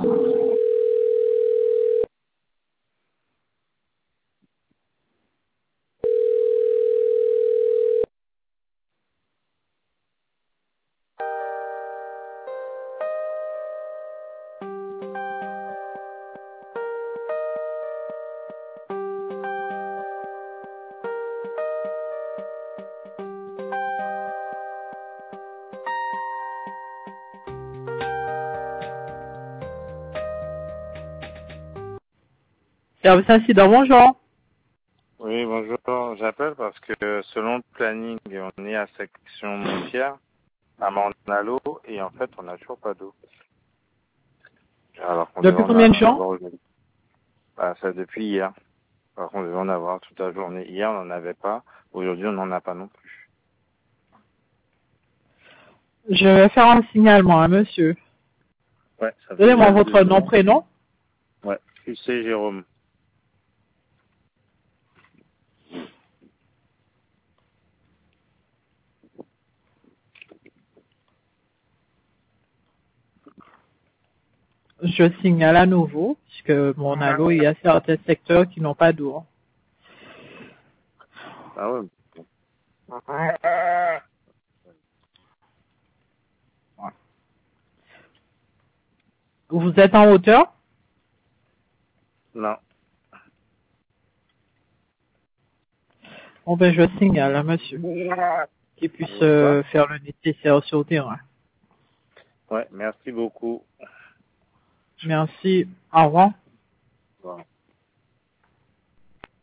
Service incident, bonjour. Oui, bonjour. J'appelle parce que selon le planning, on est à section Montpierre, à Mornalo, et en fait, on n'a toujours pas d'eau. Alors qu'on devait Depuis en combien de avoir jours? aujourd'hui. Bah, ça depuis hier. Alors qu'on devait en avoir toute la journée. Hier, on n'en avait pas. Aujourd'hui, on n'en a pas non plus. Je vais faire un signalement, hein, monsieur. Ouais, ça fait Donnez-moi déjà votre 2 nom, jours. prénom. Ouais, c'est Jérôme. Je signale à nouveau, puisque mon allo, il y a certains secteurs qui n'ont pas d'eau. Ah ouais. Vous êtes en hauteur? Non. Bon, ben, je signale à monsieur, qu'il puisse Quoi? faire le nécessaire sur le terrain. Ouais, merci beaucoup. Merci. Au revoir. Voilà.